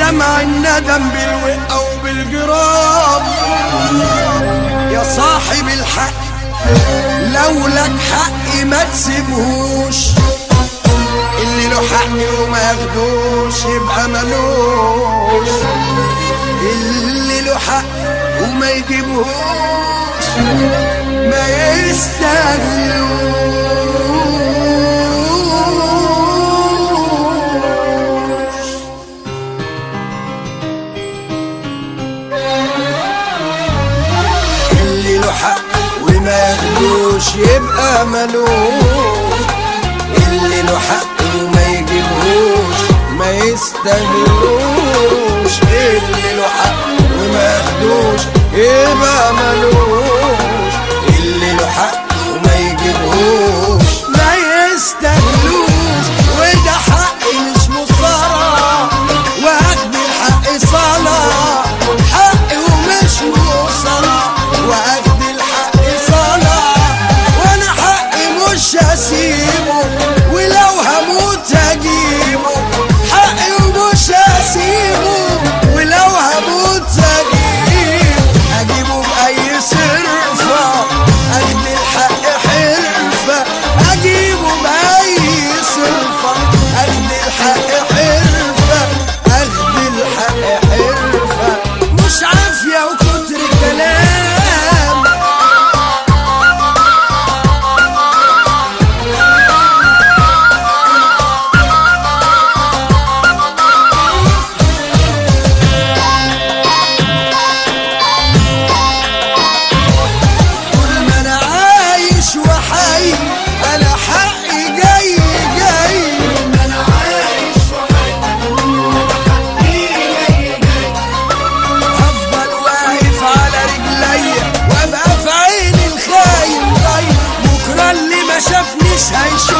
دمع الندم بالوقة وبالجرام. يا صاحب الحق لو لك حق ما تسيبهوش، اللي له حق وما ياخدوش يبقى ملوش، اللي له حق وما يجيبهوش ما يستاهلوش. اللي له حق وما ياخدوش يبقى ملوش، اللي له حق وما يجيبهوش ما يستاهلوش، اللي له حق وما ياخدوش يبقى ملوش، اللي له حق وما يجيبهوش ما يستاهلوش. وده حق مش مصارعة، واخد الحق صلاة، حق ومش مصارعة، واخد الحق صلاة، وانا حقي مش هسيبه ولو هموت هجيبه، حقي ومش هسيبه ولو هموت هجيبه بأي صرفة، اخد الحق حرفة اجيبه بأي صرفة، اخد الحق حرفة، اخد الحق حرفة، مش عافية وكتر الكلام. طول ما انا عايش وحي انا حقي جاي جاي، طول ما انا عايش وحي انا حقي جاي جاي، هفضل واقف على رجليا وابقى في عين الخاين ضايع، بكره اللي ما شافنيش هيشوف